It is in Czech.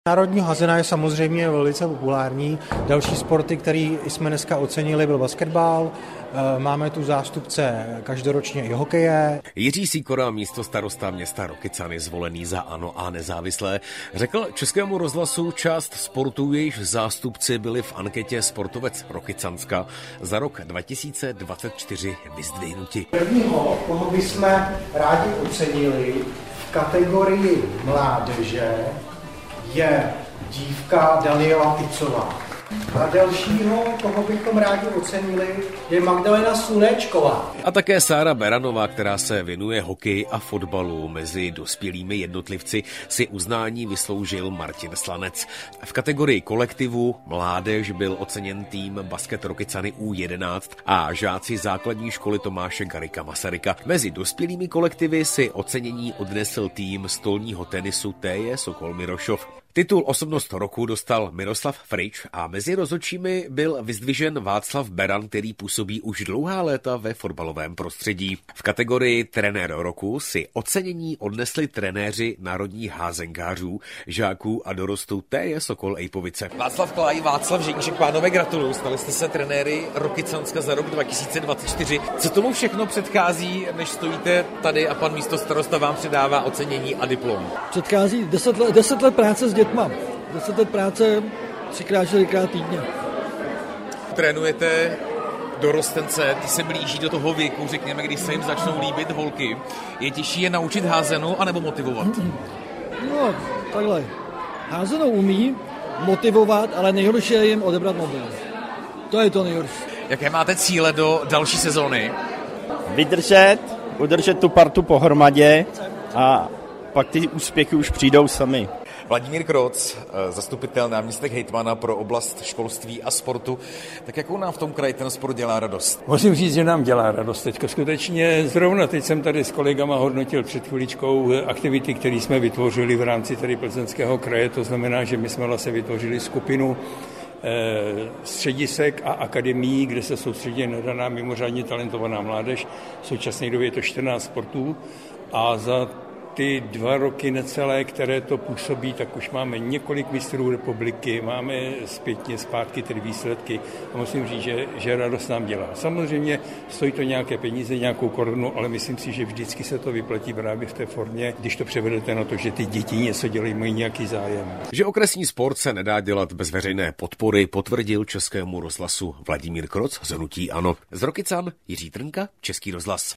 Národní hazena je samozřejmě velice populární. Další sporty, který jsme dneska ocenili, byl basketbal. Máme tu zástupce každoročně i hokeje. Jiří Sýkora, místostarosta města Rokycany, zvolený za ANO a nezávislé, řekl Českému rozhlasu část sportů, jejichž zástupci byli v anketě Sportovec Rokycanska za rok 2024 vyzdvihnuti. Prvního, koho bychom rádi ocenili v kategorii mládeže, je dívka Daniela Picová. A dalšího, koho bychom rádi ocenili, je Magdalena Slunečková. A také Sára Beranová, která se věnuje hokeji a fotbalu. Mezi dospělými jednotlivci si uznání vysloužil Martin Slanec. V kategorii kolektivu mládež byl oceněn tým Basket Rokycany U11 a žáci základní školy Tomáše Garrigua Masaryka. Mezi dospělými kolektivy si ocenění odnesl tým stolního tenisu TJ Sokol Mirošov. Titul Osobnost roku dostal Miroslav Frič a mezi rozhodčími byl vyzdvižen Václav Beran, který působí už dlouhá léta ve fotbalovém prostředí. V kategorii trenér roku si ocenění odnesli trenéři národních házenkářů, žáků a dorostu TJ Sokol Ejpovice. Václav Klaj, Václav Ženíšek, pánové, gratuluju, stali jste se trenéry Rokycanska za rok 2024. Co tomu všechno předchází, než stojíte tady a pan místostarosta vám předává ocenění a diplom? Předchází 10 let práce s dětma. 10 let práce 3x4x týdně. Trénujete dorostence, ty se blíží do toho věku, řekněme, když se jim začnou líbit holky. Je těžší je naučit házenou, anebo motivovat? No, takhle. Házenou umí, motivovat, ale nejhorší je jim odebrat mobil. To je to nejhorší. Jaké máte cíle do další sezóny? Udržet tu partu pohromadě a pak ty úspěchy už přijdou sami. Vladimír Kroc, zastupitel náměstek hejtmana pro oblast školství a sportu. Tak jakou nám v tom kraji ten sport dělá radost? Musím říct, že nám dělá radost teďka. Skutečně zrovna teď jsem tady s kolegama hodnotil před chviličkou aktivity, které jsme vytvořili v rámci tady Plzeňského kraje. To znamená, že my jsme vlastně vytvořili skupinu středisek a akademií, kde se soustředí na daná mimořádně talentovaná mládež. V současné době je to 14 sportů a za ty 2 roky necelé, které to působí, tak už máme několik mistrů republiky, máme zpátky tedy výsledky a musím říct, že radost nám dělá. Samozřejmě stojí to nějaké peníze, nějakou korunu, ale myslím si, že vždycky se to vyplatí právě v té formě, když to převedete na to, že ty děti něco dělají, mají nějaký zájem. Že okresní sport se nedá dělat bez veřejné podpory, potvrdil Českému rozhlasu Vladimír Kroc z hnutí ANO. Z Rokycan Jiří Trnka, Český rozhlas.